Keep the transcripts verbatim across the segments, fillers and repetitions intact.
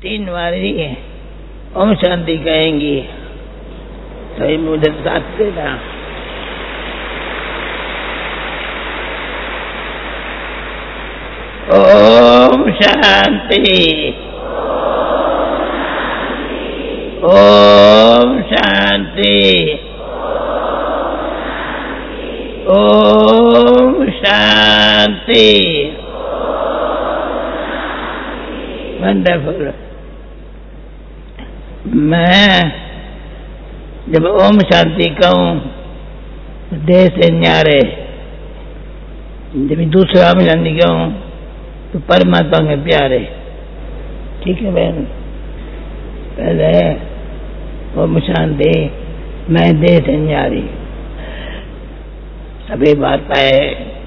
तीन बारी ओम शांति कहेंगी तो ये मुझे साथ देना। ओम शांति ओम शांति ओम शांति। वंडरफुल। मैं जब ओम शांति कहूँ तो देह से न्यारे, जब दूसरा ओम शांति कहूँ तो परमात्मा के प्यारे। ठीक है बहन, पहले ओम शांति मैं देह से न्यारी, सभी बात पाए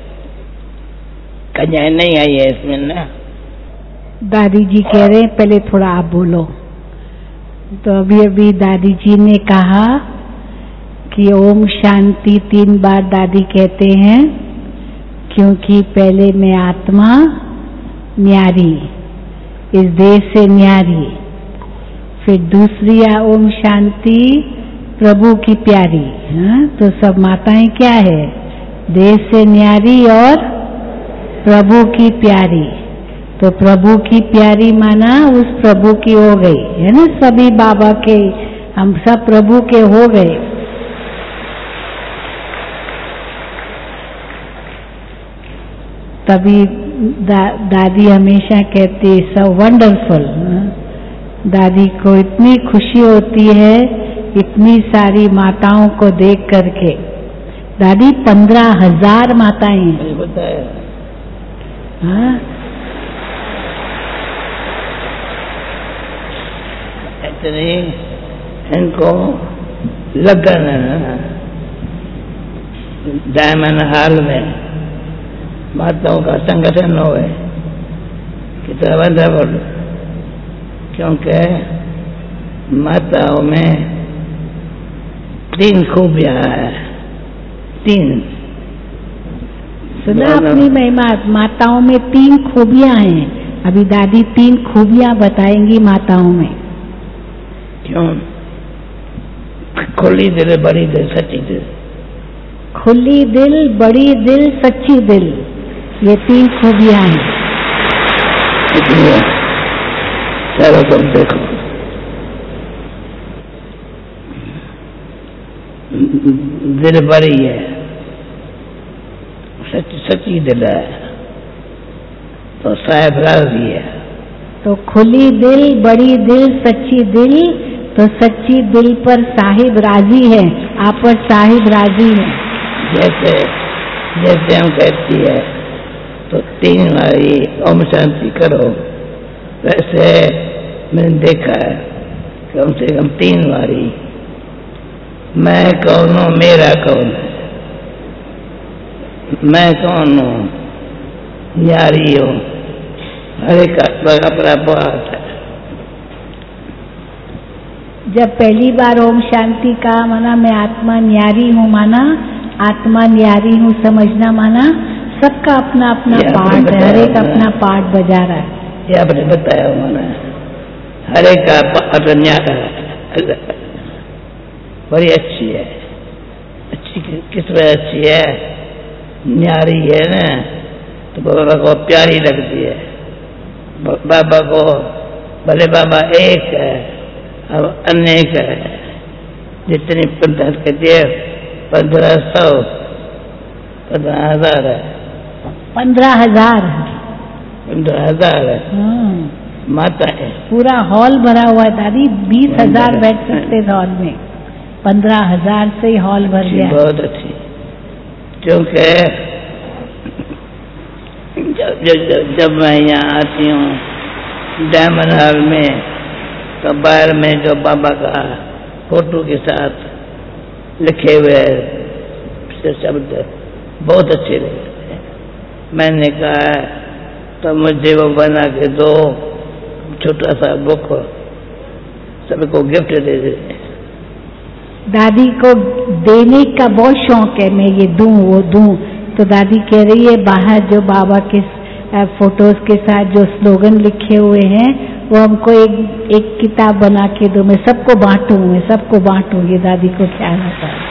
कन्याएं नहीं आई है इसमें ना। दादी जी कह रहे हैं पहले थोड़ा आप बोलो। तो अभी अभी दादी जी ने कहा कि ओम शांति तीन बार दादी कहते हैं क्योंकि पहले मैं आत्मा न्यारी, इस देश से न्यारी, फिर दूसरी ओम शांति प्रभु की प्यारी। हाँ, तो सब माताएं क्या है? देश से न्यारी और प्रभु की प्यारी। तो प्रभु की प्यारी माना उस प्रभु की हो गई है ना, सभी बाबा के, हम सब प्रभु के हो गए। तभी दा, दादी हमेशा कहती है सो वंडरफुल। दादी को इतनी खुशी होती है इतनी सारी माताओं को देख करके। दादी पंद्रह हजार माताएं हैं। हाँ, इतनी इनको लगन है डायमंड हॉल में माताओं का संगठन हो गए कितना वंडरफुल। क्योंकि माताओं में तीन खूबियां है, तीन। सुना अपनी महिमा, माताओं में तीन खूबियां हैं। अभी दादी तीन खूबियां बताएंगी माताओं में। क्यों? खुली दिल, बड़ी दिल, सच्ची दिल। खुली दिल, बड़ी दिल, सच्ची दिल, ये तीन खूबियां हैं। चलो तुम देखो, दिल बड़ी है, सच सच्ची दिल है तो साहेब राजी है। तो खुली दिल, बड़ी दिल, सच्ची दिल, तो सच्ची दिल पर साहिब राजी है। आप पर साहिब राजी है। जैसे जैसे हम कहती है तो तीन बारी ओम शांति करो, वैसे मैंने देखा है कम से कम तीन बारी मैं कौन हूँ, मेरा कौन है, मैं कौन हूँ, न्यारी हूँ, हर एक अपना बात है। जब पहली बार ओम शांति का माना मैं आत्मा न्यारी हूँ, माना आत्मा न्यारी हूँ समझना, माना सबका अपना अपना पार्ट है, हर एक अपना पार्ट बजा रहा है। ये आपने बताया माना हर एक का पार्ट न्यारा है। बड़ी अच्छी है, अच्छी किस वजह अच्छी है? न्यारी है ना तो बाबा को प्यारी लगती है। बाबा को भले बाबा एक है अब अनेक है, जितनी पंद्रह कहती है पंद्रह सौ पंद्रह हजार है, पंद्रह हजार पंद्रह हजार है। हाँ, माता है, पूरा हॉल भरा हुआ है दादी, बीस हजार बैठ सकते थे हॉल में, पंद्रह हजार से ही हॉल भर गया। बहुत अच्छी। क्योंकि जब जब जब मैं यहाँ आती हूँ डायमंड हॉल में तो बाहर में जो बाबा का फोटो के साथ लिखे हुए शब्द बहुत अच्छे लगते हैं। मैंने कहा तो मुझे वो बना के दो, छोटा सा बुक सबको गिफ्ट दे दे। दादी को देने का बहुत शौक है, मैं ये दूं वो दूं। तो दादी कह रही है बाहर जो बाबा के फोटोज के साथ जो स्लोगन लिखे हुए हैं वो हमको एक एक किताब बना के दो, मैं सबको बांटूं, मैं सबको बांटूं। ये दादी को ख्याल आता है।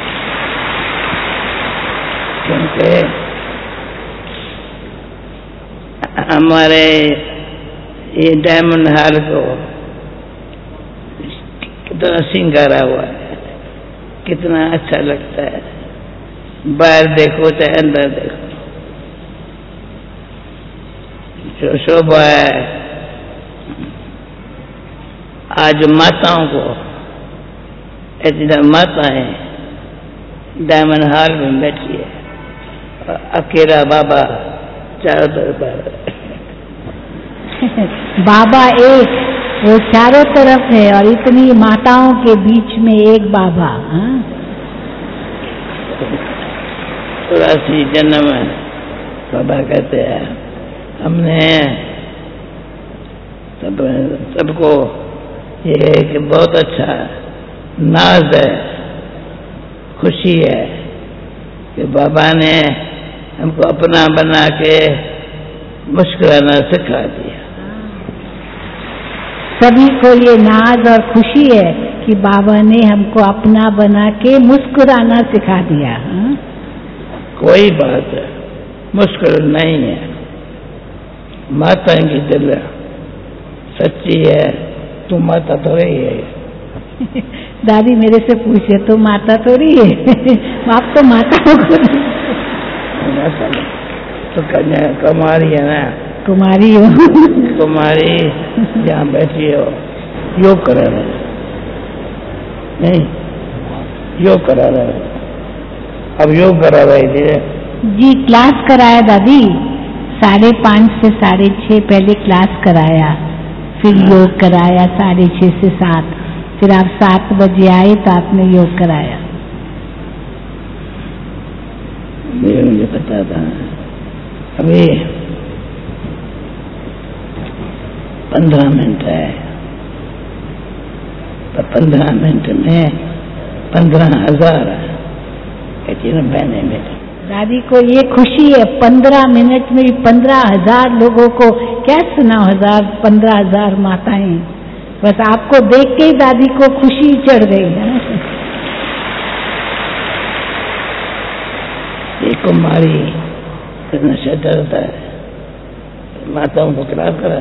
क्योंकि हमारे ये डायमंड हॉल को कितना सिंगारा हुआ है, कितना अच्छा लगता है। बाहर देखो चाहे अंदर देखो, जो शोभा है। आज माताओं को इतना माताएं डायमंड हॉल में बैठी है, अकेला बाबा चारों तरफ बाबा एक, वो चारों तरफ है और इतनी माताओं के बीच में एक बाबा। चौरासी जन्म बाबा कहते हैं हमने सब सबको ये एक बहुत अच्छा नाज है, खुशी है कि बाबा ने हमको अपना बना के मुस्कुराना सिखा दिया। सभी को ये नाज और खुशी है कि बाबा ने हमको अपना बना के मुस्कुराना सिखा दिया। हा? कोई बात मुश्किल नहीं है। माता की दिल सच्ची है, तू माता थोड़ी है। दादी मेरे से पूछे तो माता थोड़ी है। आप तो माता हो। तो कन्या कुमारी है ना, कुमारी हो। कुमारी जहाँ बैठी हो योग करा रहे, नहीं योग करा रहे, अब योग करा रहे थे जी। क्लास कराया दादी, साढ़े पाँच से साढ़े छः पहले क्लास कराया, फिर योग कराया साढ़े छः से सात, फिर आप सात बजे आए तो आपने योग कराया। मुझे पता था। अभी पंद्रह मिनट है, तो पंद्रह मिनट में पंद्रह हजार कहती है बहने में। दादी को ये खुशी है, पंद्रह मिनट में पंद्रह हजार लोगों को क्या सुना, हजार पंद्रह हजार माताएं। बस आपको देख के ही दादी को खुशी चढ़ गई है। ये कुमारी नशा डरता है, माताओं को क्लास करा,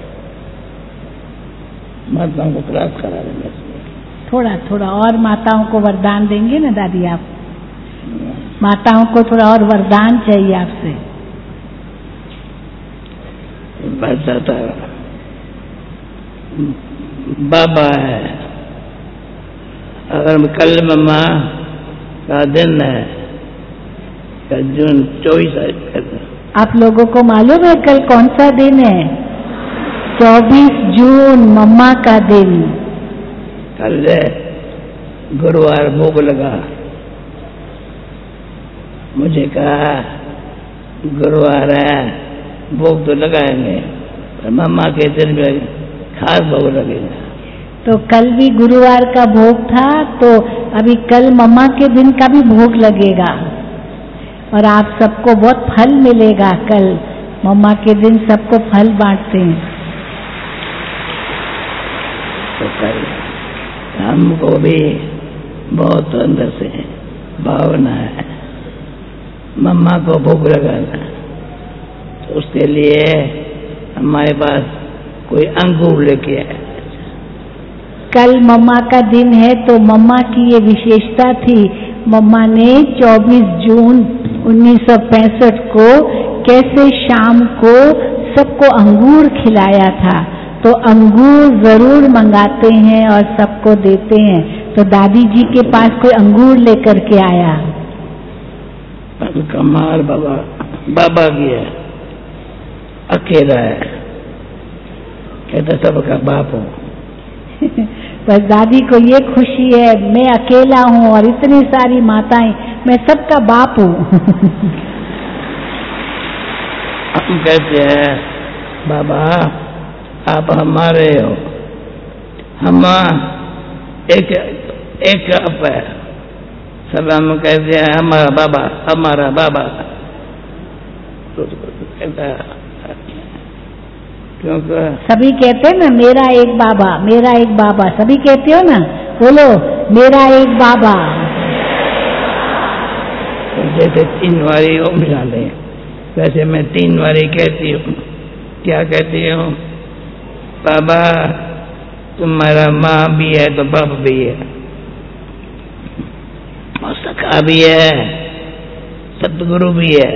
माताओं को क्लास करा देंगे। थोड़ा थोड़ा और माताओं को वरदान देंगे ना दादी आप? माताओं को थोड़ा और वरदान चाहिए आपसे। बताता बाबा है, अगर कल मम्मा का दिन है, कल जून चौबीस, आप लोगों को मालूम है कल कौन सा दिन है? चौबीस जून मम्मा का दिन। कल गुरुवार भोग लगा, मुझे कहा गुरुवार है भोग तो लगाएंगे, पर मम्मा के दिन में खास भोग लगेगा। तो कल भी गुरुवार का भोग था, तो अभी कल मम्मा के दिन का भी भोग लगेगा और आप सबको बहुत फल मिलेगा। कल मम्मा के दिन सबको फल बांटते हैं। तो कल हमको भी बहुत अंदर से भावना है मम्मा को भोग लगाना, तो उसके लिए हमारे पास कोई अंगूर लेके आए। कल मम्मा का दिन है तो मम्मा की ये विशेषता थी, मम्मा ने चौबीस जून उन्नीस सौ पैंसठ को कैसे शाम को सबको अंगूर खिलाया था, तो अंगूर जरूर मंगाते हैं और सबको देते हैं। तो दादी जी के पास कोई अंगूर लेकर के आया। कमाल बाबा बाबा की है, अकेला है, कहता सबका बाप हो। बस दादी को ये खुशी है, मैं अकेला हूँ और इतनी सारी माताएं, मैं सबका बाप हूँ। हम कहते हैं बाबा आप हमारे हो, हम एक एक आप है, सब हम कहते हैं हमारा बाबा हमारा बाबा। तो कहता क्योंकि सभी कहते हैं ना मेरा एक बाबा, मेरा एक बाबा, सभी कहते हो ना, बोलो मेरा एक बाबा। जैसे तीन बारी ओम डाले, वैसे मैं तीन बारी कहती हूँ। क्या कहती हूँ? बाबा तुम्हारा माँ भी है तो बाप भी है, और सखा भी है, सतगुरु भी है।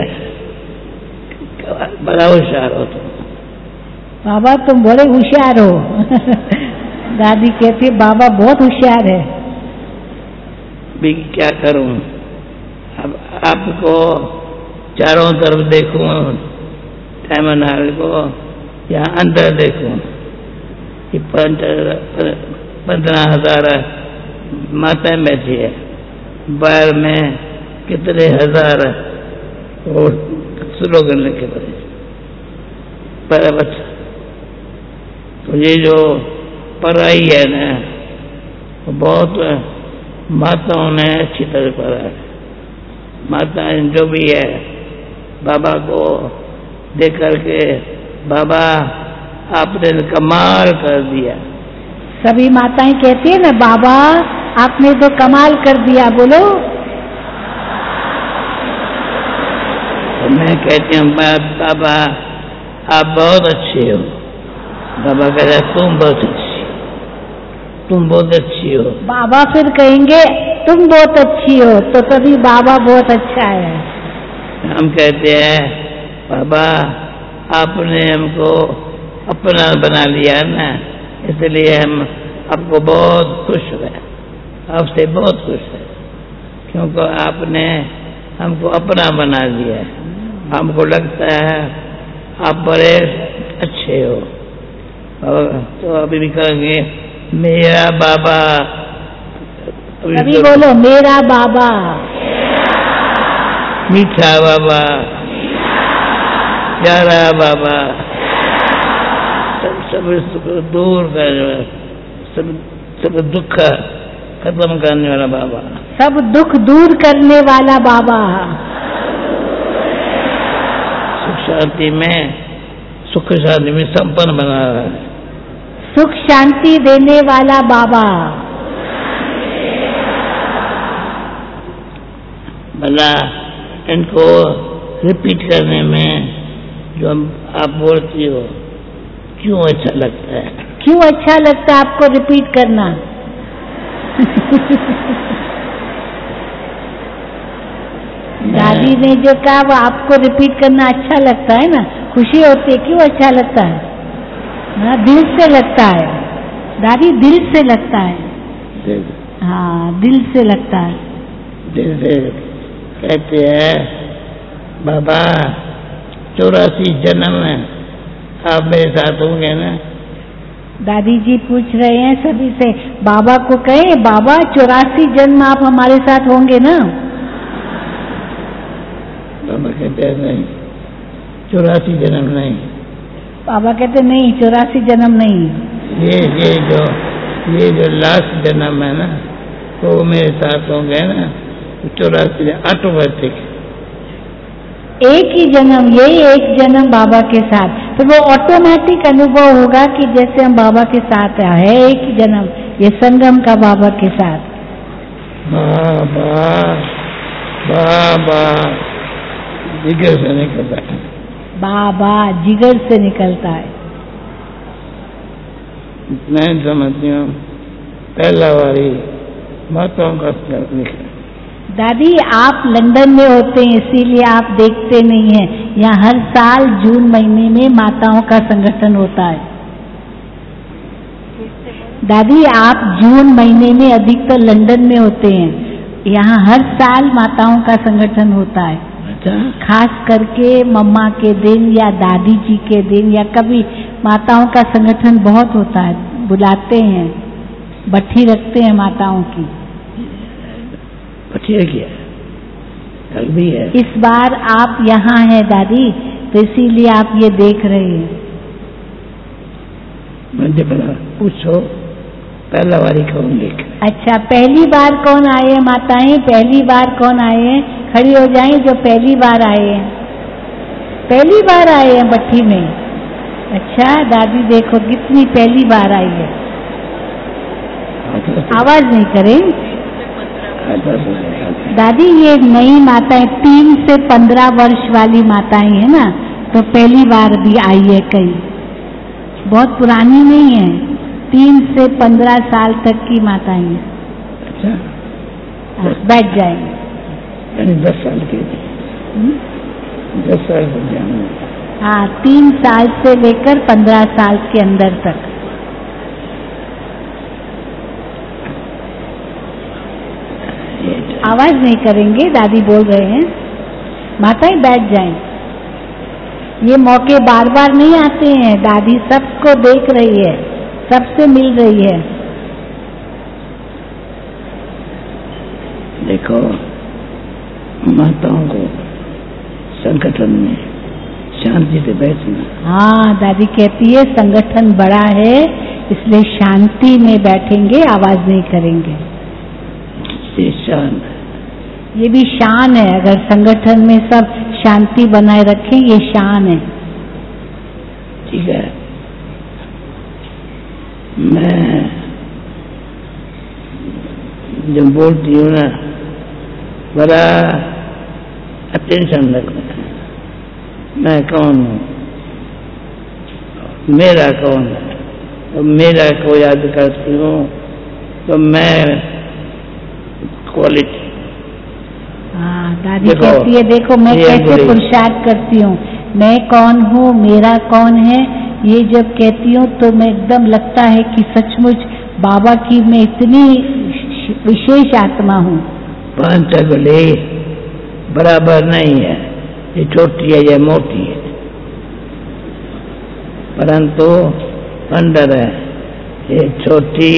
बड़ा होशियार हो तुम। बाबा तुम बड़े होशियार हो। दादी कहती बाबा बहुत होशियार है। भी क्या करूं? अब आपको चारों तरफ देखूं, टर्मिनल को या अंदर देखूं, कि पंद्रह हजार माताएं बैठी है, बाहर में कितने हजार और स्लोगन लिखे पड़े। पर बच्चा तो ये जो पढ़ाई है ना, वो बहुत माताओं ने अच्छी तरह पढ़ा है। माताएं जो भी है बाबा को देख करके, बाबा आपने कमाल कर दिया। सभी माताएं कहती है ना बाबा आपने तो कमाल कर दिया, बोलो। तो मैं कहती हूँ बाबा आप बहुत अच्छे हो। बाबा कह रहे तुम बहुत अच्छी, तुम बहुत अच्छी हो। बाबा फिर कहेंगे तुम बहुत अच्छी हो, तो तभी बाबा बहुत अच्छा है। हम कहते हैं बाबा आपने हमको अपना बना लिया ना, इसलिए हम आपको बहुत खुश हैं, आपसे बहुत खुश है, क्योंकि आपने हमको अपना बना दिया। हमको लगता है आप बड़े अच्छे हो। तो अभी भी कहेंगे मेरा बाबा। अभी बोलो मेरा बाबा, मीठा बाबा, प्यारा बाबा, सब सब सुख दूर करने, सब सब दुख खत्म करने वाला बाबा, सब दुख दूर करने वाला बाबा, सुख शांति में सुख शांति में संपन्न बना रहा है, सुख शांति देने वाला बाबा। भला इनको रिपीट करने में जो आप बोलती हो क्यों अच्छा लगता है? क्यों अच्छा लगता है आपको रिपीट करना? दादी ने जो कहा वो आपको रिपीट करना अच्छा लगता है ना, खुशी होती है। क्यों अच्छा लगता है? ना दिल से लगता है दादी, दिल से लगता है। हाँ दिल से लगता है। दिल से कहते हैं बाबा चौरासी जन्म आप मेरे साथ होंगे ना? दादी जी पूछ रहे हैं सभी से, बाबा को कहे बाबा चौरासी जन्म आप हमारे साथ होंगे ना? बाबा कहते हैं नहीं, चौरासी जन्म नहीं। बाबा कहते नहीं चौरासी जन्म नहीं। ये ये जो ये जो लास्ट जन्म है ना, तो मेरे साथ होंगे ना, चौरासी ऑटोमेटिक एक ही जन्म, यही एक जन्म बाबा के साथ, तो वो ऑटोमेटिक अनुभव होगा कि जैसे हम बाबा के साथ है। एक ही जन्म ये संगम का बाबा के साथ। बाबा बाबा जिगर से निकलता है, बाबा जिगर से निकलता है। मैं समझती हूँ पहला वाली माताओं का निकला। दादी आप लंदन में होते हैं इसीलिए आप देखते नहीं हैं, यहाँ हर साल जून महीने में माताओं का संगठन होता है। दादी आप जून महीने में अधिकतर लंदन में होते हैं, यहाँ हर साल माताओं का संगठन होता है। अच्छा? खास करके मम्मा के दिन या दादी जी के दिन या कभी माताओं का संगठन बहुत होता है, बुलाते हैं, बट्ठी रखते हैं माताओं की। किया कल भी है। इस बार आप यहाँ हैं दादी, तो इसीलिए आप ये देख रहे हैं। मुझे बता पूछो पहला बारी कौन देख? अच्छा पहली बार कौन आए हैं माताएं? पहली बार कौन आए हैं? खड़ी हो जाएं जो पहली बार आए हैं। पहली बार आए हैं बट्ठी में। अच्छा दादी देखो कितनी पहली बार आई है, आवाज नहीं करें। दादी ये नई माताएं तीन से पंद्रह वर्ष वाली माताएं है ना, तो पहली बार भी आई है कहीं, बहुत पुरानी नहीं है, तीन से पंद्रह साल तक की माताएं हैं। अच्छा बैठ जाएंगे। दस साल की दस साल तक जाना। हाँ, तीन साल से लेकर पंद्रह साल के अंदर तक। आवाज नहीं करेंगे, दादी बोल रहे हैं। माताएं बैठ जाएं। ये मौके बार बार नहीं आते हैं, दादी सबको देख रही है, सबसे मिल रही है। देखो माताओं को संगठन में शांति से बैठना। हाँ, दादी कहती है संगठन बड़ा है इसलिए शांति में बैठेंगे, आवाज नहीं करेंगे। ये शान, ये भी शान है। अगर संगठन में सब शांति बनाए रखें, ये शान है। ठीक है, मैं जब बोलती हूँ ना बड़ा अटेंशन रखना, मैं कौन हूँ, मेरा कौन है, तो मेरा को याद करती हूँ तो मैं क्वालिटी। हाँ, दादी कहती है देखो मैं कैसे पुरुषार्थ करती हूँ, मैं कौन हूँ, मेरा कौन है। ये जब कहती हूँ तो मैं एकदम लगता है कि सचमुच बाबा की मैं इतनी विशेष आत्मा हूँ। पांच अंगुली बराबर नहीं है, ये छोटी है ये मोटी है, परंतु अंडर है ये छोटी।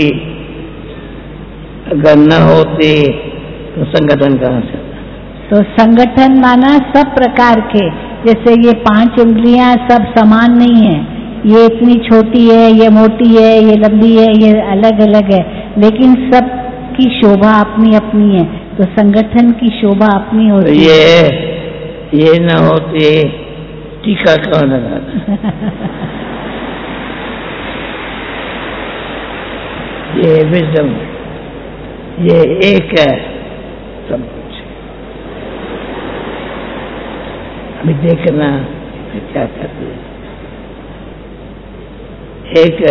अगर न होती तो संगठन कहाँ से? तो संगठन माना सब प्रकार के, जैसे ये पांच उंगलियां सब समान नहीं है, ये इतनी छोटी है, ये मोटी है, ये लंबी है, ये अलग अलग है, लेकिन सब की शोभा अपनी अपनी है। तो संगठन की शोभा अपनी होती तो ये है। ये न होती टीका कौन लगाता? ये विजडम, ये एक है सब कुछ। अभी देखना क्या करते हैं, एक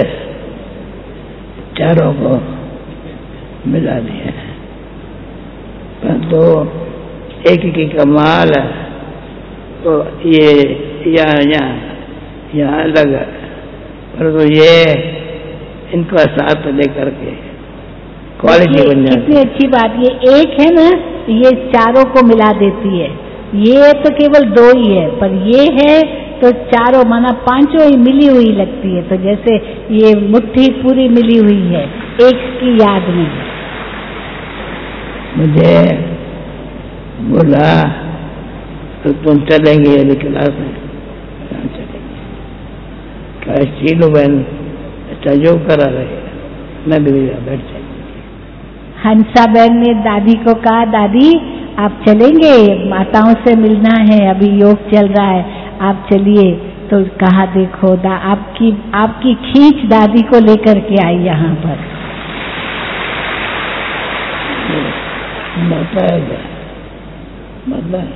चारों को मिला दिया है, परंतु एक की कमाल है तो ये यहाँ यहाँ यहाँ अलग है, परंतु ये इनका साथ लेकर के क्वालिटी बन जाती है। कितनी अच्छी बात, ये एक है ना, ये चारों को मिला देती है। ये तो केवल दो ही है, पर ये है तो चारों माना पांचों ही मिली हुई लगती है। तो जैसे ये मुट्ठी पूरी मिली हुई है एक की याद में। मुझे बोला तो तुम चलेंगे यदि क्लास में? कहाँ चलेंगे? क्या शीलू बहन अच्छा योग करा रहे, मैं भी बैठ जाऊंगी। हंसा बहन ने दादी को कहा दादी आप चलेंगे, माताओं से मिलना है, अभी योग चल रहा है, आप चलिए। तो कहा देखो दा, आपकी आपकी खींच दादी को लेकर के आई यहाँ पर। बताएगा मतलब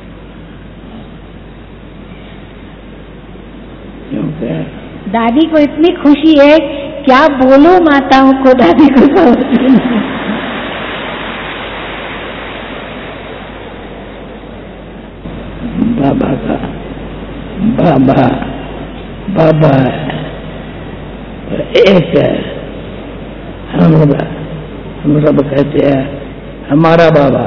क्योंकि दादी को इतनी खुशी है, क्या बोलो माताओं को, दादी को समझती नहीं। बाबा का बाबा बाबा है, एक है हम हम सब कहते हैं हमारा बाबा,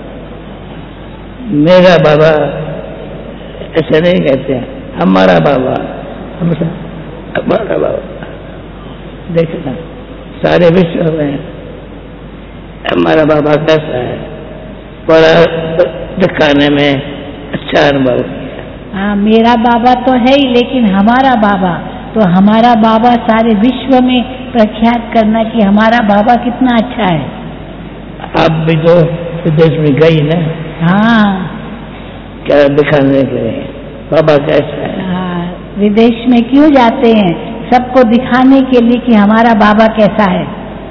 मेरा बाबा, ऐसे नहीं कहते हैं हमारा बाबा, हम सब हमारा बाबा। देखना सारे विश्व में हमारा बाबा कैसा है, बड़ा दिखाने में अच्छा अनुभव। हाँ, मेरा बाबा तो है ही, लेकिन हमारा बाबा तो हमारा बाबा सारे विश्व में प्रख्यात करना कि हमारा बाबा कितना अच्छा है। आप भी तो विदेश में गई ना? हाँ, क्या दिखाने के लिए बाबा कैसा है? हाँ, विदेश में क्यों जाते हैं? सबको दिखाने के लिए कि हमारा बाबा कैसा है।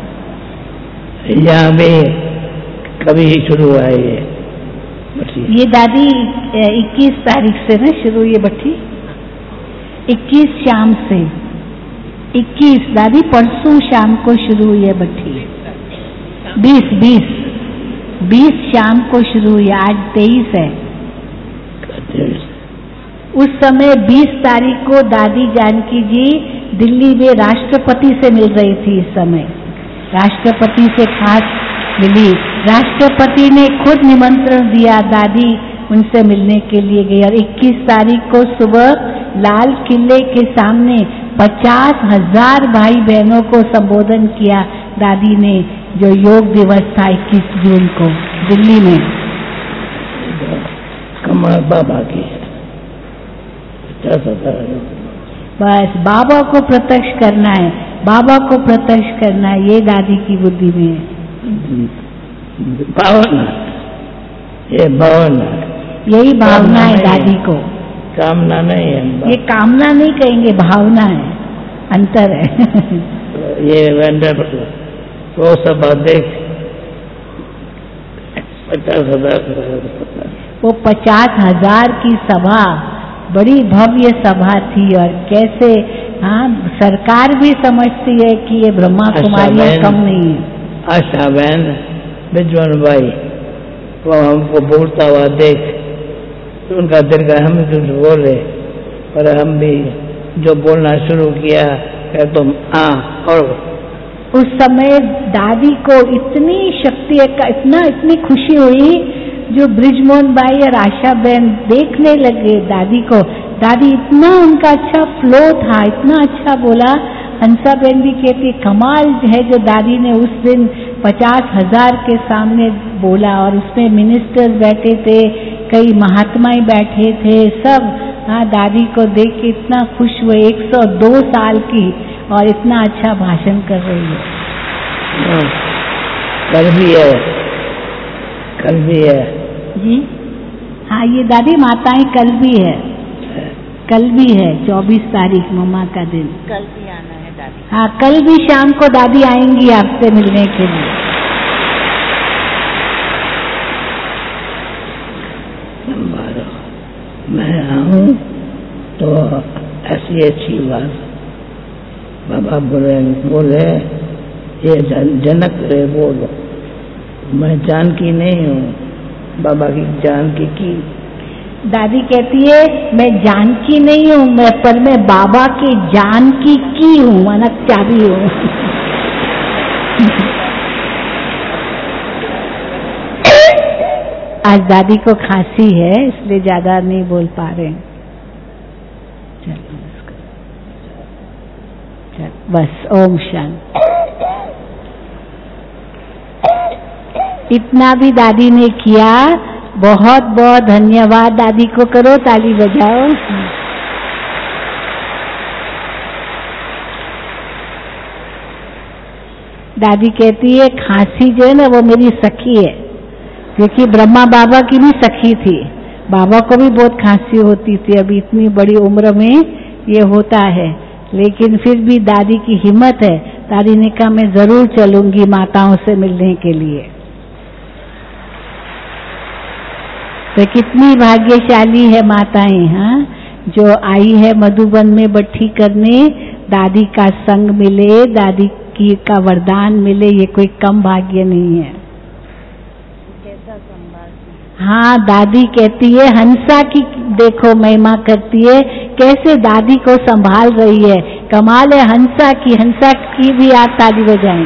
यहाँ भी कभी शुरू हुआ है ये भट्टी? ये दादी इक्कीस तारीख से ना शुरू, ये भट्टी इक्कीस शाम से, इक्कीस दादी परसों शाम को शुरू हुई है भट्टी। बीस बीस बीस शाम को शुरू हुई, आज तेईस है। उस समय बीस तारीख को दादी जानकी जी दिल्ली में राष्ट्रपति से मिल रही थी। इस समय राष्ट्रपति से खास मिली, राष्ट्रपति ने खुद निमंत्रण दिया, दादी उनसे मिलने के लिए गई। और इक्कीस तारीख को सुबह लाल किले के सामने पचास हजार भाई बहनों को संबोधन किया दादी ने, जो योग दिवस था इक्कीस जून को दिल्ली में। कमल बाबा की बस बाबा को प्रत्यक्ष करना है, बाबा को प्रत्यक्ष करना है, ये दादी की बुद्धि में है। भावना, ये भावना, यही भावना है दादी को, कामना नहीं है। ये कामना नहीं कहेंगे, भावना है, अंतर है। ये वेंडर वो सब देख पचास हजार वो पचास हजार की सभा, बड़ी भव्य सभा थी। और कैसे हाँ सरकार भी समझती है कि ये ब्रह्मा कुमारियां कम नहीं है। आशा बहन बिजवन भाई वो हमको बोलता हुआ देख, तो उनका दिल का हम कुछ बोले, पर हम भी जो बोलना शुरू किया फिर तुम हाँ। और उस समय दादी को इतनी शक्ति, इतना इतनी खुशी हुई, जो ब्रिजमोहन भाई और आशा बहन देखने लगे दादी को। दादी इतना उनका अच्छा फ्लो था, इतना अच्छा बोला। हंसा बहन भी कहती कमाल है जो दादी ने उस दिन पचास हजार के सामने बोला, और उसमें मिनिस्टर्स बैठे थे, कई महात्माएं बैठे थे, सब हाँ दादी को देख के इतना खुश हुए। एक सौ दो साल की और इतना अच्छा भाषण कर रही है। कल भी है, कल भी है जी हाँ, ये दादी माताएं कल भी है, कल भी है चौबीस तारीख मम्मा का दिन। कल भी आना है दादी। हाँ कल भी शाम को दादी आएंगी आपसे मिलने के लिए। मैं आऊँ तो ऐसी अच्छी बात बाबा बोले बोले ये जन, जनक रे बोलो, मैं जानकी नहीं हूँ, बाबा की जानकी की। दादी कहती है मैं जानकी नहीं हूँ, मैं पर मैं बाबा की जानकी की हूँ, माना चाबी हूँ। आज दादी को खांसी है इसलिए ज्यादा नहीं बोल पा रहे। चलो चल बस ओम शांति। इतना भी दादी ने किया, बहुत बहुत धन्यवाद दादी को, करो ताली बजाओ। दादी कहती है खांसी जो है ना वो मेरी सखी है, क्योंकि ब्रह्मा बाबा की भी सखी थी, बाबा को भी बहुत खांसी होती थी। अभी इतनी बड़ी उम्र में ये होता है, लेकिन फिर भी दादी की हिम्मत है। दादी ने कहा मैं जरूर चलूंगी माताओं से मिलने के लिए। तो कितनी भाग्यशाली है माताएं, हाँ, जो आई है मधुबन में बट्ठी करने, दादी का संग मिले, दादी की का वरदान मिले, ये कोई कम भाग्य नहीं है। कैसा संभाल। हाँ दादी कहती है हंसा की देखो महिमा करती है, कैसे दादी को संभाल रही है, कमाल है हंसा की। हंसा की भी आप ताली बजाएं।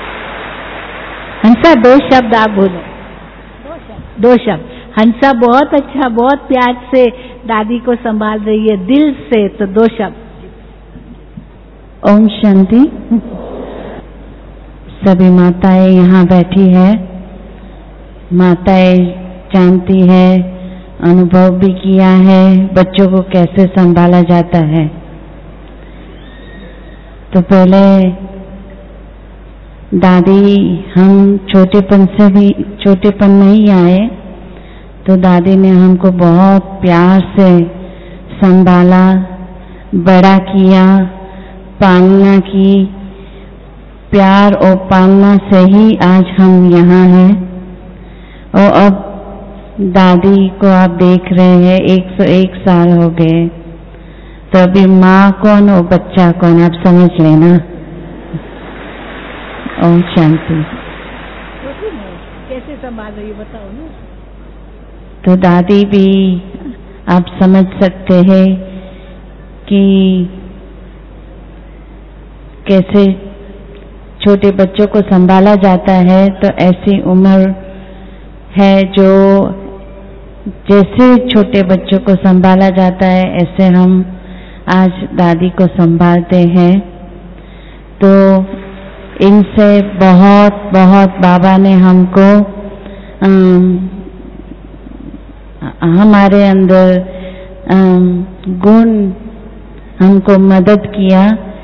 हंसा दो शब्द आप बोलो, दो शब्द। हंसा बहुत अच्छा, बहुत प्यार से दादी को संभाल रही है दिल से, तो दो शब्द। ओम शांति। सभी माताएं यहाँ बैठी है, माताएं जानती है, अनुभव भी किया है बच्चों को कैसे संभाला जाता है। तो पहले दादी हम छोटेपन से भी छोटेपन में ही आए, तो दादी ने हमको बहुत प्यार से संभाला, बड़ा किया, पालना की, प्यार और पालना से ही आज हम यहाँ हैं। और अब दादी को आप देख रहे हैं, एक सौ एक साल हो गए, तो अभी माँ कौन और बच्चा कौन आप समझ लेना। ओम शांति। कैसे संभाल रही हो बताओ ना। तो दादी भी आप समझ सकते हैं कि कैसे छोटे बच्चों को संभाला जाता है। तो ऐसी उम्र है जो जैसे छोटे बच्चों को संभाला जाता है ऐसे हम आज दादी को संभालते हैं। तो इनसे बहुत बहुत बाबा ने हमको आम, हमारे अंदर आम, गुण हमको मदद किया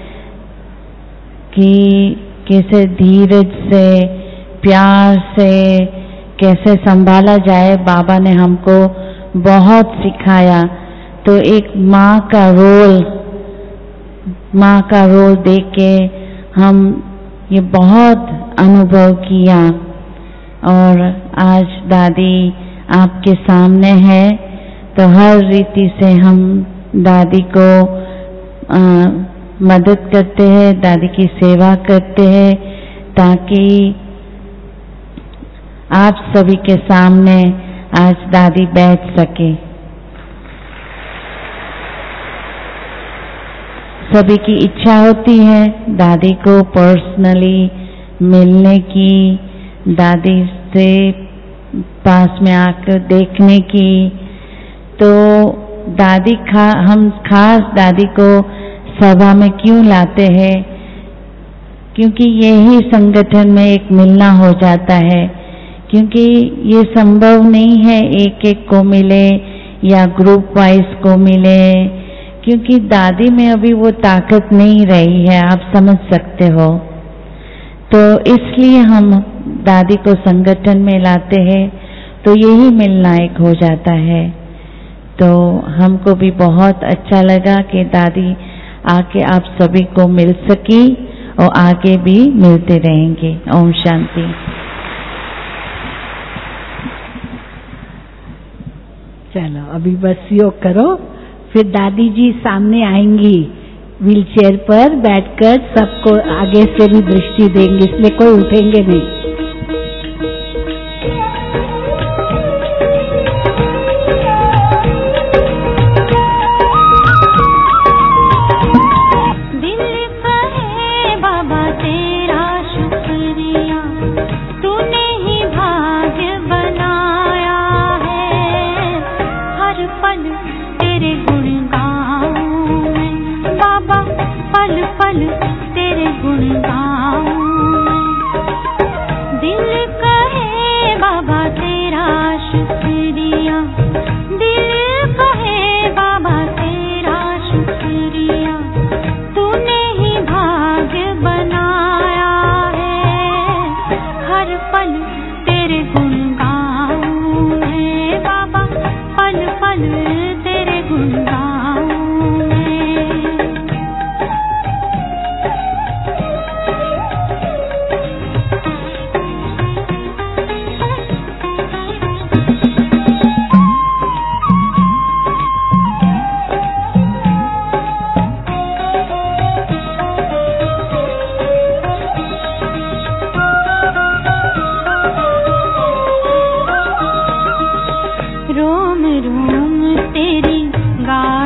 कि कैसे धीरज से प्यार से कैसे संभाला जाए। बाबा ने हमको बहुत सिखाया। तो एक माँ का रोल माँ का रोल देख के हम ये बहुत अनुभव किया। और आज दादी आपके सामने है, तो हर रीति से हम दादी को आ, मदद करते हैं, दादी की सेवा करते हैं, ताकि आप सभी के सामने आज दादी बैठ सके। सभी की इच्छा होती है दादी को पर्सनली मिलने की, दादी से पास में आकर देखने की। तो दादी खा हम खास दादी को सभा में क्यों लाते हैं? क्योंकि यही संगठन में एक मिलना हो जाता है। क्योंकि ये संभव नहीं है एक एक को मिले या ग्रुप वाइज को मिले, क्योंकि दादी में अभी वो ताकत नहीं रही है, आप समझ सकते हो। तो इसलिए हम दादी को संगठन में लाते हैं, तो यही मिलना एक हो जाता है। तो हमको भी बहुत अच्छा लगा कि दादी आके आप सभी को मिल सकी और आगे भी मिलते रहेंगे। ओम शांति। चलो अभी बस योग करो, फिर दादी जी सामने आएंगी व्हीलचेयर पर बैठकर, सबको आगे से भी दृष्टि देंगे, इसलिए कोई उठेंगे नहीं। रोम रोम तेरी गा